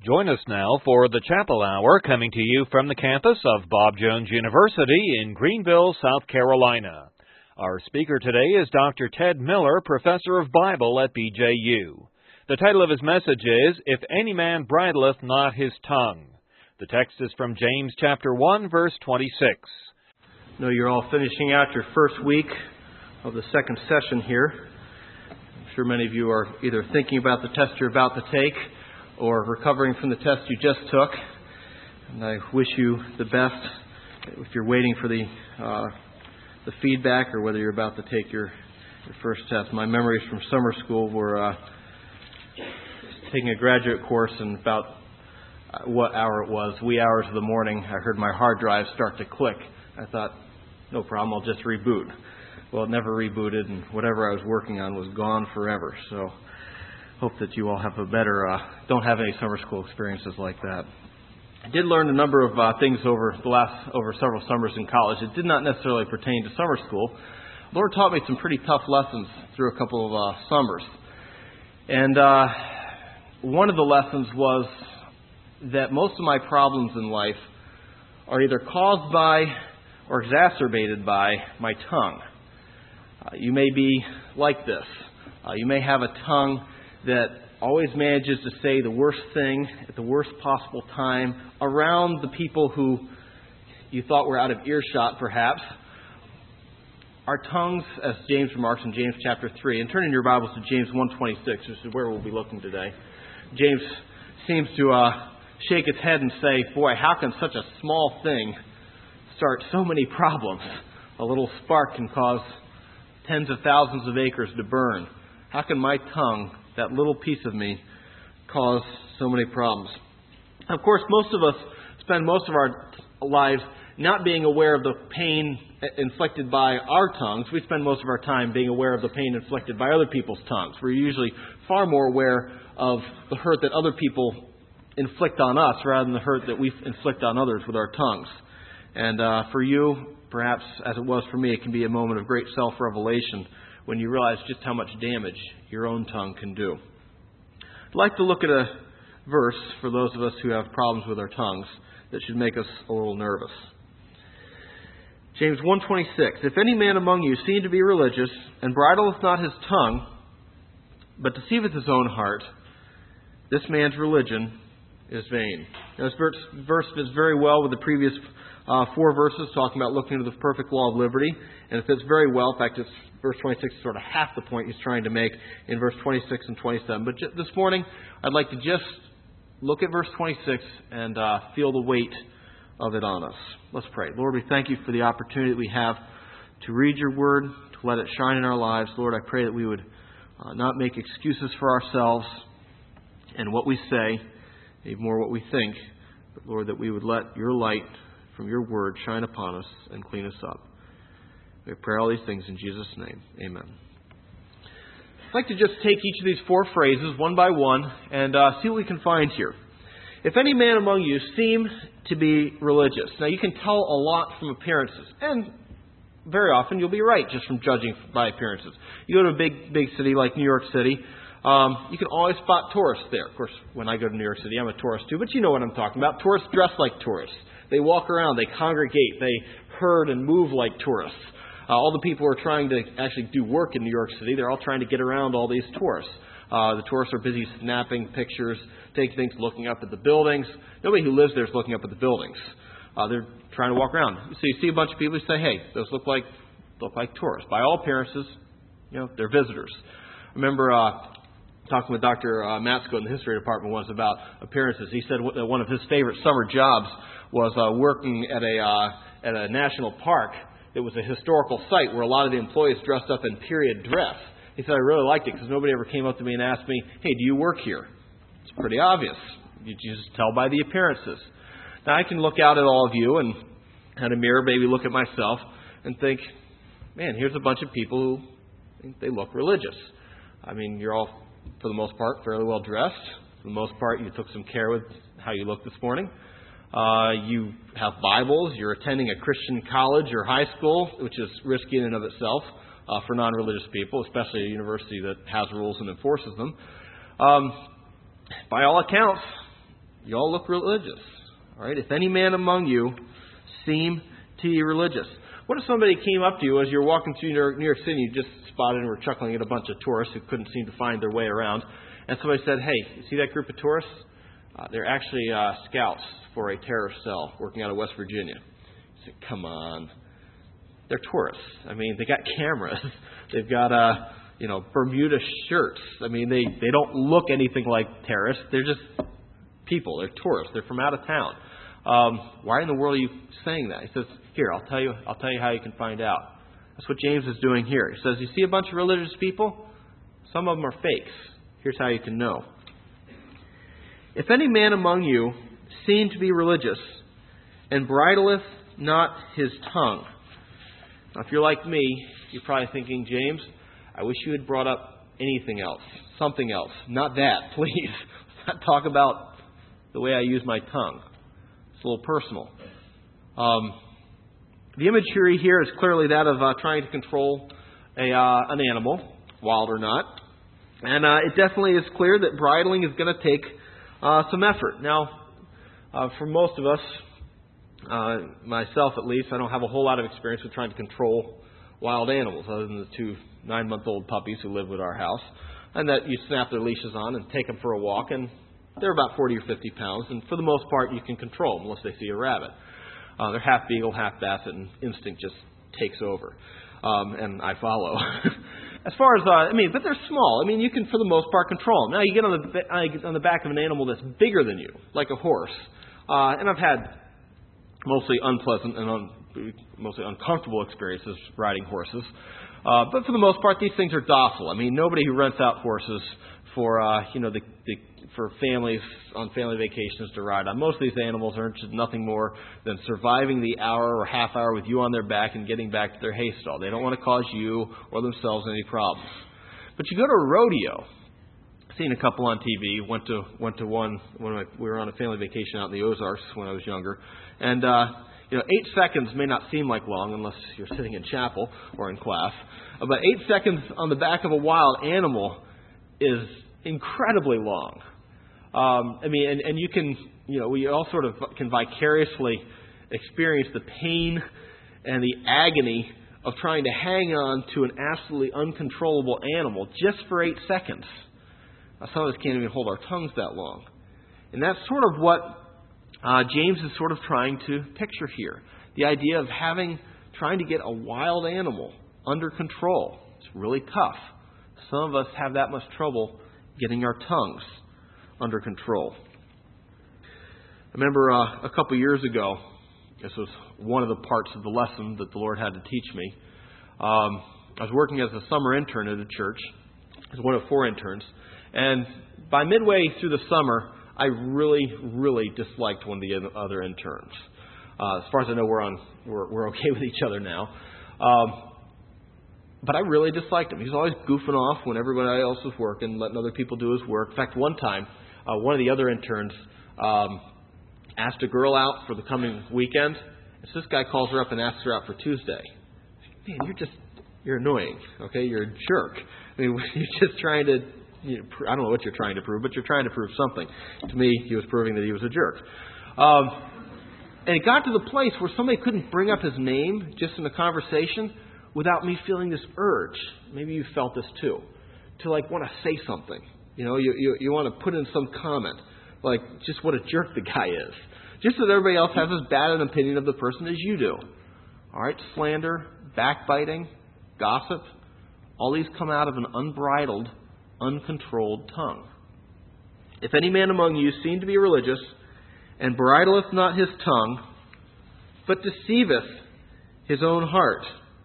Join us now for the Chapel Hour, coming to you from the campus of Bob Jones University in Greenville, South Carolina. Our speaker today is Dr. Ted Miller, Professor of Bible at BJU. The title of his message is, If Any Man Bridleth Not His Tongue. The text is from James chapter 1, verse 26. I know you're all finishing out your first week of the second session here. I'm sure many of you are either thinking about the test you're about to take or recovering from the test you just took. And I wish you the best if you're waiting for the feedback or whether you're about to take your first test. My memories from summer school were taking a graduate course, and about what hour it was, wee hours of the morning, I heard my hard drive start to click. I thought, no problem, I'll just reboot. Well, it never rebooted, and whatever I was working on was gone forever. So hope that you all have a better, don't have any summer school experiences like that. I did learn a number of things over several summers in college. It did not necessarily pertain to summer school. The Lord taught me some pretty tough lessons through a couple of summers. And one of the lessons was that most of my problems in life are either caused by or exacerbated by my tongue. You may be like this. You may have a tongue that always manages to say the worst thing at the worst possible time around the people who you thought were out of earshot, perhaps. Our tongues, as James remarks in James chapter 3, and turn in your Bibles to James 1:26, which is where we'll be looking today. James seems to shake his head and say, boy, how can such a small thing start so many problems? A little spark can cause tens of thousands of acres to burn. How can my tongue, that little piece of me, cause so many problems? Of course, most of us spend most of our lives not being aware of the pain inflicted by our tongues. We spend most of our time being aware of the pain inflicted by other people's tongues. We're usually far more aware of the hurt that other people inflict on us rather than the hurt that we inflict on others with our tongues. And for you, perhaps as it was for me, it can be a moment of great self-revelation when you realize just how much damage your own tongue can do. I'd like to look at a verse for those of us who have problems with our tongues that should make us a little nervous. James 1:26, If any man among you seem to be religious, and bridleth not his tongue, but deceiveth his own heart, this man's religion is vain. Now, this verse fits very well with the previous 4 verses talking about looking into the perfect law of liberty, and it fits very well. In fact, verse 26 is sort of half the point he's trying to make in verse 26 and 27. But this morning, I'd like to just look at verse 26 and feel the weight of it on us. Let's pray. Lord, we thank you for the opportunity that we have to read your word, to let it shine in our lives. Lord, I pray that we would not make excuses for ourselves and what we say, even more what we think, but Lord, that we would let your light from your word shine upon us and clean us up. We pray all these things in Jesus' name. Amen. I'd like to just take each of these 4 phrases one by one and see what we can find here. If any man among you seem to be religious. Now, you can tell a lot from appearances, and very often you'll be right just from judging by appearances. You go to a big city like New York City, you can always spot tourists there. Of course, when I go to New York City, I'm a tourist too, but you know what I'm talking about. Tourists dress like tourists. They walk around, they congregate, they herd and move like tourists. All the people who are trying to actually do work in New York City, they're all trying to get around all these tourists. The tourists are busy snapping pictures, taking things, looking up at the buildings. Nobody who lives there is looking up at the buildings. They're trying to walk around. So you see a bunch of people who say, hey, those look like tourists. By all appearances, they're visitors. I remember talking with Dr. Matsko in the history department once about appearances. He said that one of his favorite summer jobs was working at a national park. It was a historical site where a lot of the employees dressed up in period dress. He said, I really liked it because nobody ever came up to me and asked me, hey, do you work here? It's pretty obvious. You just tell by the appearances. Now, I can look out at all of you and at a mirror, maybe look at myself and think, man, here's a bunch of people who think they look religious. I mean, you're all, for the most part, fairly well dressed. For the most part, you took some care with how you look this morning. You have Bibles. You're attending a Christian college or high school, which is risky in and of itself for non-religious people, especially a university that has rules and enforces them. By all accounts, You all look religious. All right? If any man among you seem to be religious. What if somebody came up to you as you're walking through New York City, you just spotted and were chuckling at a bunch of tourists who couldn't seem to find their way around, and somebody said, hey, you see that group of tourists? They're actually scouts for a terrorist cell working out of West Virginia. You said, come on. They're tourists. I mean, they got cameras. They've got, Bermuda shirts. I mean, they don't look anything like terrorists. They're just people. They're tourists. They're from out of town. Why in the world are you saying that? He says, here, I'll tell you how you can find out. That's what James is doing here. He says, you see a bunch of religious people? Some of them are fakes. Here's how you can know. If any man among you seem to be religious, and bridleth not his tongue. Now, if you're like me, you're probably thinking, James, I wish you had brought up anything else, something else. Not that, please. Let's not talk about the way I use my tongue. It's a little personal. The imagery here is clearly that of trying to control an animal, wild or not. And it definitely is clear that bridling is going to take some effort. Now, for most of us, myself at least, I don't have a whole lot of experience with trying to control wild animals, other than the 2 9-month-old puppies who live with our house, and that you snap their leashes on and take them for a walk, and they're about 40 or 50 pounds, and for the most part you can control them unless they see a rabbit. They're half beagle, half basset, and instinct just takes over, and I follow. As far as, but they're small. I mean, you can, for the most part, control them. Now, you get on the back of an animal that's bigger than you, like a horse. And I've had mostly unpleasant and mostly uncomfortable experiences riding horses. But for the most part, these things are docile. I mean, nobody who rents out horses for, for families on family vacations to ride on. Most of these animals are interested in nothing more than surviving the hour or half hour with you on their back and getting back to their hay stall. They don't want to cause you or themselves any problems. But you go to a rodeo. I've seen a couple on TV. Went to one when we were on a family vacation out in the Ozarks when I was younger. And 8 seconds may not seem like long unless you're sitting in chapel or in class. But 8 seconds on the back of a wild animal is incredibly long. And you can, we all sort of can vicariously experience the pain and the agony of trying to hang on to an absolutely uncontrollable animal just for 8 seconds. Some of us can't even hold our tongues that long. And that's sort of what James is sort of trying to picture here. The idea of trying to get a wild animal under control. It's really tough. Some of us have that much trouble getting our tongues under control. I remember a couple years ago, this was one of the parts of the lesson that the Lord had to teach me. I was working as a summer intern at a church. I was one of 4 interns. And by midway through the summer, I really, really disliked one of the other interns. As far as I know, we're okay with each other now. But I really disliked him. He was always goofing off when everybody else was working, letting other people do his work. In fact, one time, one of the other interns asked a girl out for the coming weekend. And so this guy calls her up and asks her out for Tuesday. Man, you're annoying. Okay, you're a jerk. I mean, you're just trying to, I don't know what you're trying to prove, but you're trying to prove something. To me, he was proving that he was a jerk. And it got to the place where somebody couldn't bring up his name just in a conversation without me feeling this urge. Maybe you felt this too, to want to say something. You want to put in some comment, like just what a jerk the guy is, just so that everybody else has as bad an opinion of the person as you do. All right, slander, backbiting, gossip, all these come out of an unbridled, uncontrolled tongue. If any man among you seem to be religious, and bridleth not his tongue, but deceiveth his own heart.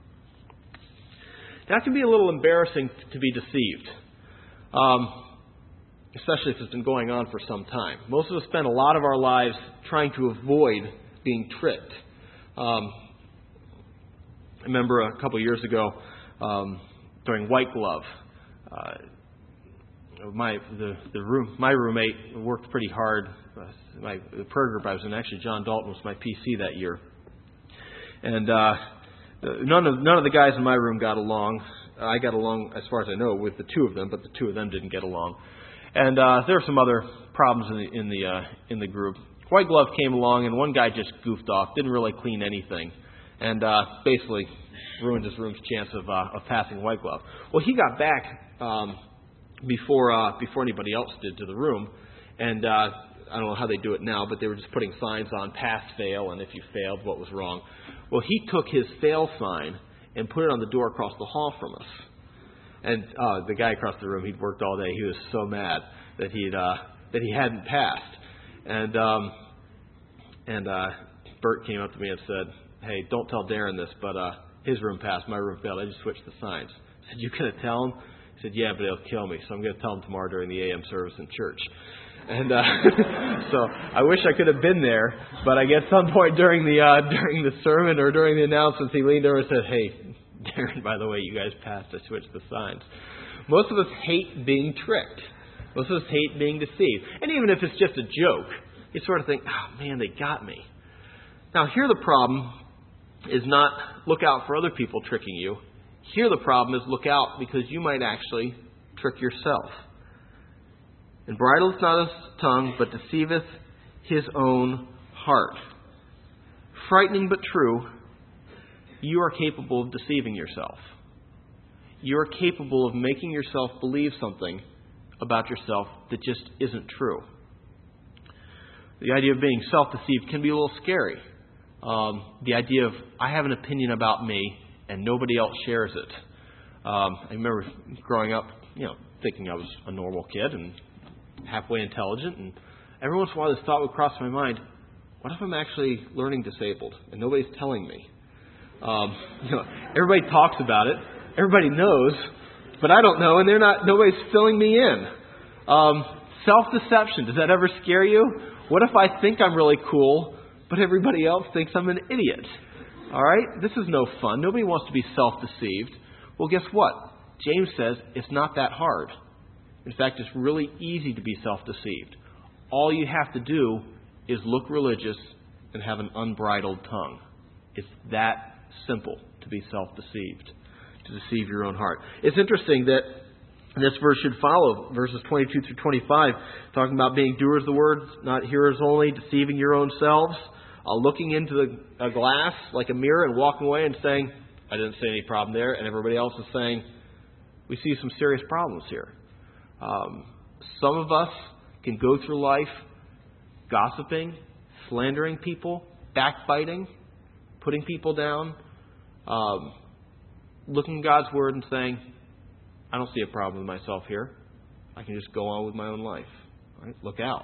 That can be a little embarrassing to be deceived, especially if it's been going on for some time. Most of us spend a lot of our lives trying to avoid being tricked. I remember a couple of years ago during White Glove, my roommate worked pretty hard. The prayer group I was in, actually John Dalton was my PC that year, and none of the guys in my room got along. I got along, as far as I know, with the 2 of them, but the 2 of them didn't get along. And there were some other problems in the group. White Glove came along, and one guy just goofed off, didn't really clean anything, and basically ruined his room's chance of passing White Glove. Well, he got back before anybody else did to the room, and I don't know how they do it now, but they were just putting signs on pass, fail, and if you failed, what was wrong. Well, he took his fail sign and put it on the door across the hall from us. And the guy across the room, he'd worked all day. He was so mad that he hadn't passed. And Bert came up to me and said, "Hey, don't tell Darren this, but his room passed, my room failed. I just switched the signs." I said, "You gonna tell him?" He said, "Yeah, but he'll kill me, so I'm going to tell him tomorrow during the AM service in church." And so I wish I could have been there, but I guess some point during the sermon or during the announcements, he leaned over and said, "Hey, Darren, by the way, you guys passed. I switched the signs." Most of us hate being tricked. Most of us hate being deceived. And even if it's just a joke, you sort of think, "Oh, man, they got me." Now, here the problem is not look out for other people tricking you. Here the problem is look out because you might actually trick yourself. "And bridleth not his tongue, but deceiveth his own heart." Frightening but true, you are capable of deceiving yourself. You are capable of making yourself believe something about yourself that just isn't true. The idea of being self-deceived can be a little scary. The idea of, I have an opinion about me and nobody else shares it. I remember growing up, thinking I was a normal kid and halfway intelligent, and every once in a while this thought would cross my mind, what if I'm actually learning disabled and nobody's telling me? Everybody talks about it, everybody knows, but I don't know, and nobody's filling me in. Self-deception, does that ever scare you? What if I think I'm really cool, but everybody else thinks I'm an idiot? All right? This is no fun. Nobody wants to be self-deceived. Well, guess what? James says it's not that hard. In fact, it's really easy to be self-deceived. All you have to do is look religious and have an unbridled tongue. It's that simple to be self-deceived, to deceive your own heart. It's interesting that this verse should follow verses 22 through 25, talking about being doers of the word, not hearers only, deceiving your own selves, looking into a glass like a mirror and walking away and saying, "I didn't see any problem there," and everybody else is saying, "We see some serious problems here." Some of us can go through life gossiping, slandering people, backbiting, putting people down, looking at God's word and saying, "I don't see a problem with myself here. I can just go on with my own life." All right? Look out.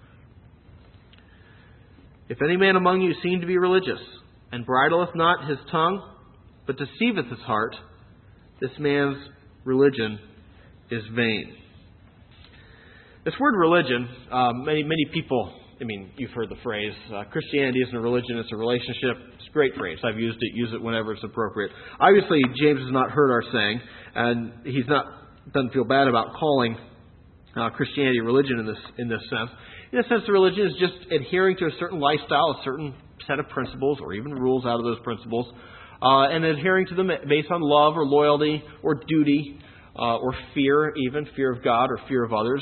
"If any man among you seem to be religious, and bridleth not his tongue, but deceiveth his heart, this man's religion is vain." This word religion, many people, you've heard the phrase, Christianity isn't a religion, it's a relationship. It's a great phrase. I've used it. Use it whenever it's appropriate. Obviously, James has not heard our saying, and he doesn't feel bad about calling Christianity religion in this sense. In a sense, the religion is just adhering to a certain lifestyle, a certain set of principles, or even rules out of those principles, and adhering to them based on love or loyalty or duty or fear, even fear of God or fear of others.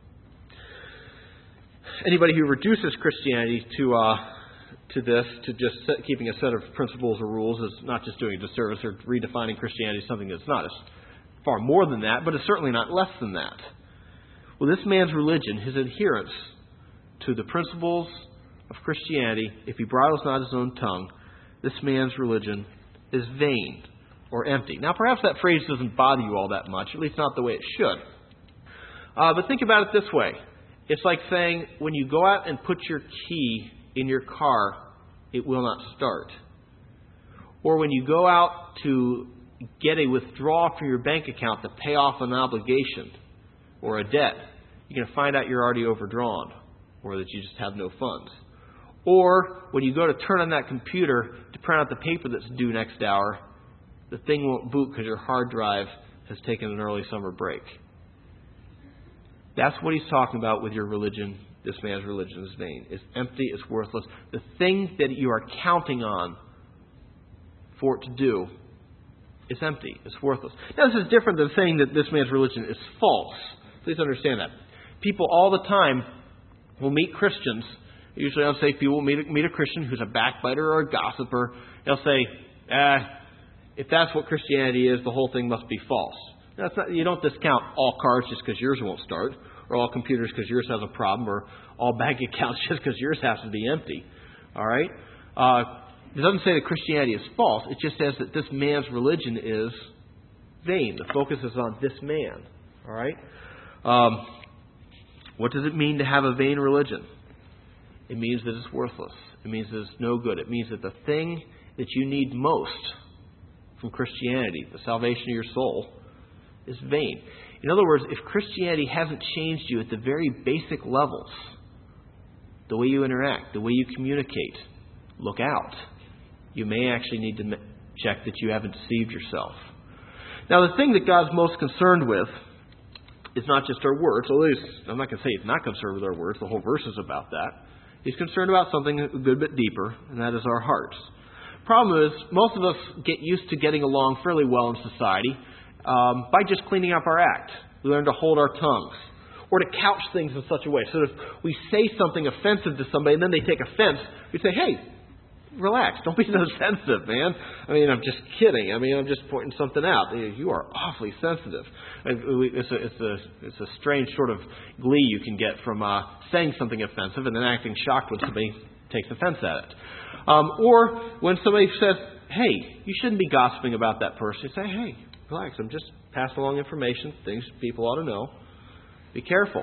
Anybody who reduces Christianity to this, to just keeping a set of principles or rules, is not just doing a disservice or redefining Christianity as something that's not. It's far more than that, but it's certainly not less than that. Well, this man's religion, his adherence to the principles of Christianity, if he bridles not his own tongue, this man's religion is vain or empty. Now, perhaps that phrase doesn't bother you all that much, at least not the way it should. But think about it this way. It's like saying when you go out and put your key in your car, it will not start. Or when you go out to get a withdrawal from your bank account to pay off an obligation or a debt, you're going to find out you're already overdrawn or that you just have no funds. Or when you go to turn on that computer to print out the paper that's due next hour, the thing won't boot because your hard drive has taken an early summer break. That's what he's talking about with your religion. This man's religion is vain. It's empty. It's worthless. The thing that you are counting on for it to do is empty. It's worthless. Now, this is different than saying that this man's religion is false. Please understand that. People all the time will meet Christians. Usually unsaved people will meet a Christian who's a backbiter or a gossiper. They'll say, if that's what Christianity is, the whole thing must be false. That's not, you don't discount all cars just because yours won't start, or all computers because yours has a problem, or all bank accounts just because yours has to be empty. All right? It doesn't say that Christianity is false. It just says that this man's religion is vain. The focus is on this man. All right? What does it mean to have a vain religion? It means that it's worthless. It means that it's no good. It means that the thing that you need most from Christianity, the salvation of your soul, is vain. In other words, if Christianity hasn't changed you at the very basic levels, the way you interact, the way you communicate, look out. You may actually need to check that you haven't deceived yourself. Now, the thing that God's most concerned with is not just our words. At least, I'm not going to say He's not concerned with our words. The whole verse is about that. He's concerned about something a good bit deeper, and that is our hearts. Problem is, most of us get used to getting along fairly well in society by just cleaning up our act. We learn to hold our tongues, or to couch things in such a way. So if we say something offensive to somebody and then they take offense, we say, hey, relax, don't be so sensitive, man. I mean, I'm just kidding. I mean, I'm just pointing something out. You are awfully sensitive. It's a strange sort of glee you can get from saying something offensive and then acting shocked when somebody takes offense at it. Or when somebody says, hey, you shouldn't be gossiping about that person. You say, hey, relax, I'm just passing along information, things people ought to know. Be careful.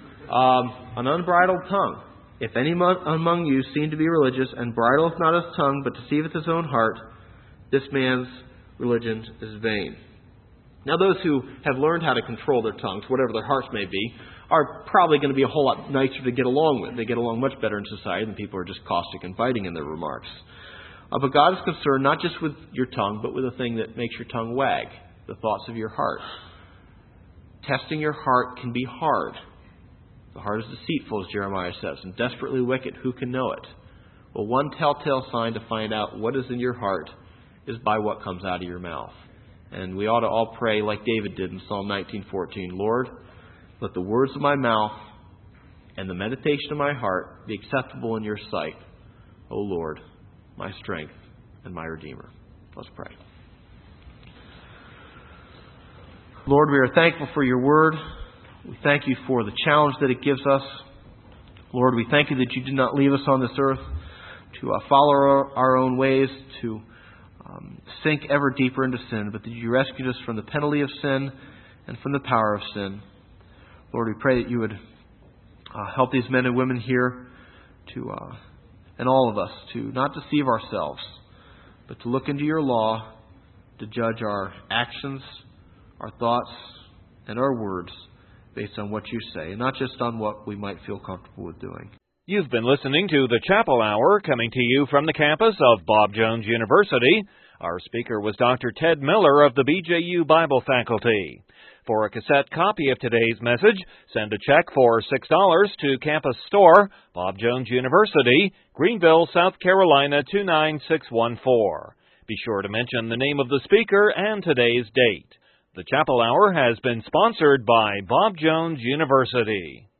An unbridled tongue. If any among you seem to be religious, and bridleth not his tongue, but deceiveth his own heart, this man's religion is vain. Now, those who have learned how to control their tongues, whatever their hearts may be, are probably going to be a whole lot nicer to get along with. They get along much better in society than people who are just caustic and biting in their remarks. But God is concerned not just with your tongue, but with the thing that makes your tongue wag, the thoughts of your heart. Testing your heart can be hard. The heart is deceitful, as Jeremiah says, and desperately wicked. Who can know it? Well, one telltale sign to find out what is in your heart is by what comes out of your mouth. And we ought to all pray like David did in Psalm 19:14. Lord, let the words of my mouth and the meditation of my heart be acceptable in your sight, O Lord, my strength and my Redeemer. Let's pray. Lord, we are thankful for your word. We thank you for the challenge that it gives us. Lord, we thank you that you did not leave us on this earth to follow our own ways, to sink ever deeper into sin, but that you rescued us from the penalty of sin and from the power of sin. Lord, we pray that you would help these men and women here to, and all of us, to not deceive ourselves, but to look into your law, to judge our actions, our thoughts, and our words based on what you say, and not just on what we might feel comfortable with doing. You've been listening to the Chapel Hour, coming to you from the campus of Bob Jones University. Our speaker was Dr. Ted Miller of the BJU Bible Faculty. For a cassette copy of today's message, send a check for $6 to Campus Store, Bob Jones University, Greenville, South Carolina 29614. Be sure to mention the name of the speaker and today's date. The Chapel Hour has been sponsored by Bob Jones University.